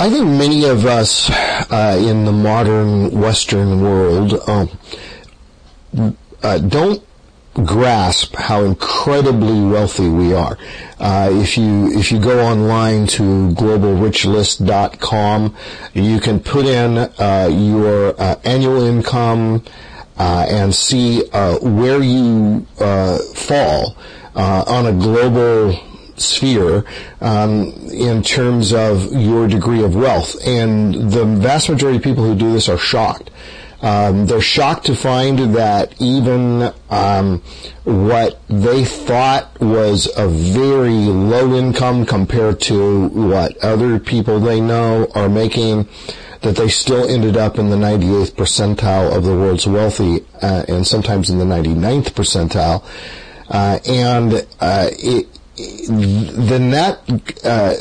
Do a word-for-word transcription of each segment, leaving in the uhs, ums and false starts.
I think many of us uh, in the modern Western world um, uh, don't grasp how incredibly wealthy we are. Uh, if you if you go online to global rich list dot com, you can put in uh, your uh, annual income uh, and see uh, where you uh, fall uh, on a global sphere um, in terms of your degree of wealth. And the vast majority of people who do this are shocked. Um, they're shocked to find that even um, what they thought was a very low income compared to what other people they know are making, that they still ended up in the ninety-eighth percentile of the world's wealthy, uh, and sometimes in the ninety-ninth percentile. Uh, and uh, it, then that uh,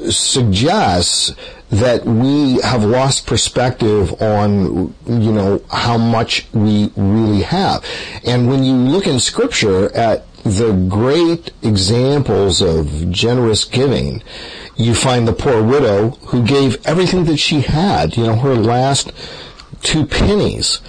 suggests that we have lost perspective on, you know, how much we really have. And when you look in Scripture at the great examples of generous giving, you find the poor widow who gave everything that she had, you know, her last two pennies.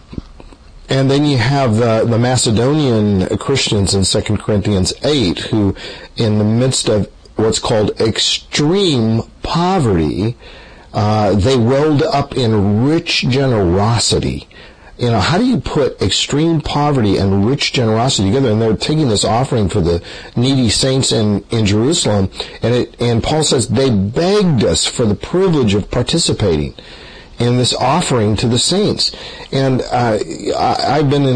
And then you have the, the Macedonian Christians in Second Corinthians eight, who, in the midst of what's called extreme poverty, uh, they welled up in rich generosity. You know, how do you put extreme poverty and rich generosity together? And they're taking this offering for the needy saints in, in Jerusalem, and it, and Paul says they begged us for the privilege of participating in this offering to the saints. And uh, I, I've been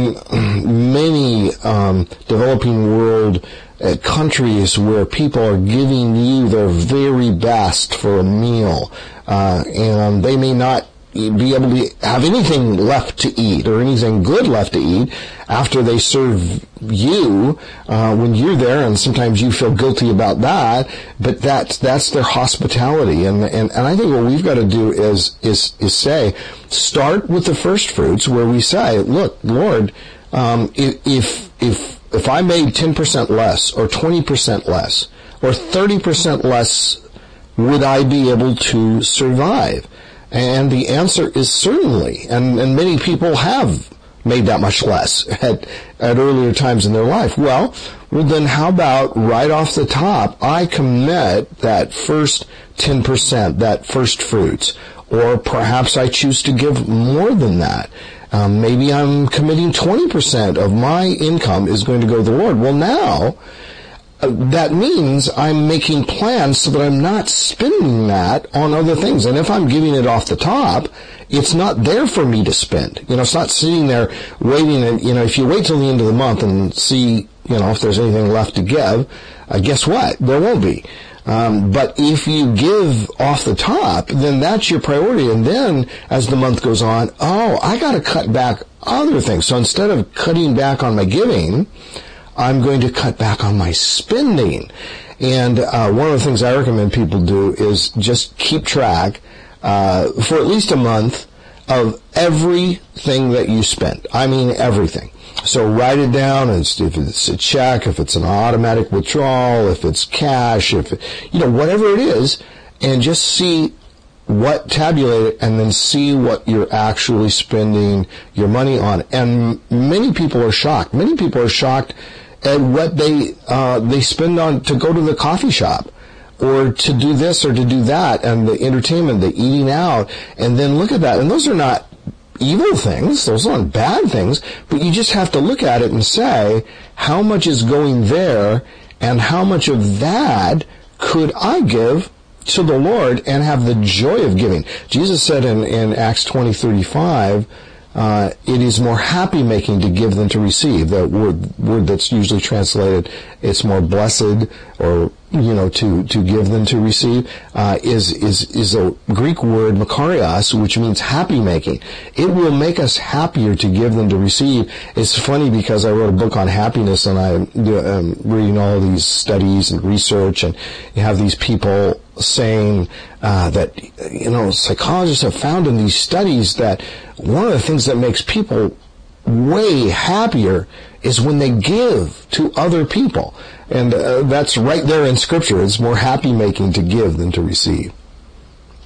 in many um, developing world uh, countries where people are giving you their very best for a meal, uh, and they may not be able to have anything left to eat or anything good left to eat after they serve you uh, when you're there, and sometimes you feel guilty about that, but that's that's their hospitality. And and, and I think what we've got to do is is is say, start with the first fruits, where we say, look, Lord, um, if if if I made ten percent less or twenty percent less or thirty percent less, would I be able to survive? And the answer is certainly, and, and many people have made that much less at, at earlier times in their life. Well, well then how about right off the top, I commit that first ten percent, that first fruits, or perhaps I choose to give more than that. Um, maybe I'm committing twenty percent of my income is going to go to the Lord. Well, now, Uh, that means I'm making plans so that I'm not spending that on other things. And if I'm giving it off the top, it's not there for me to spend. You know, it's not sitting there waiting. And, you know, if you wait till the end of the month and see, you know, if there's anything left to give, uh, guess what? There won't be. Um, but if you give off the top, then that's your priority. And then as the month goes on, oh, I got to cut back other things. So instead of cutting back on my giving, I'm going to cut back on my spending. And uh, one of the things I recommend people do is just keep track uh, for at least a month of everything that you spend. I mean everything. So write it down, and if it's a check, if it's an automatic withdrawal, if it's cash, if it, you know, whatever it is, and just see what, tabulate it, and then see what you're actually spending your money on. And many people are shocked. Many people are shocked at what they uh they spend on to go to the coffee shop, or to do this or to do that, and the entertainment, the eating out, and then look at that. And those are not evil things, those aren't bad things, but you just have to look at it and say, how much is going there, and how much of that could I give to the Lord and have the joy of giving? Jesus said in, in Acts twenty thirty-five, Uh, it is more happy making to give than to receive. The word, word that's usually translated, it's more blessed, or, you know, to, to give than to receive, uh, is, is, is a Greek word, makarios, which means happy making. It will make us happier to give than to receive. It's funny because I wrote a book on happiness, and I'm um, reading all these studies and research, and you have these people saying uh, that, you know, psychologists have found in these studies that one of the things that makes people way happier is when they give to other people. And uh, that's right there in Scripture. It's more happy making to give than to receive.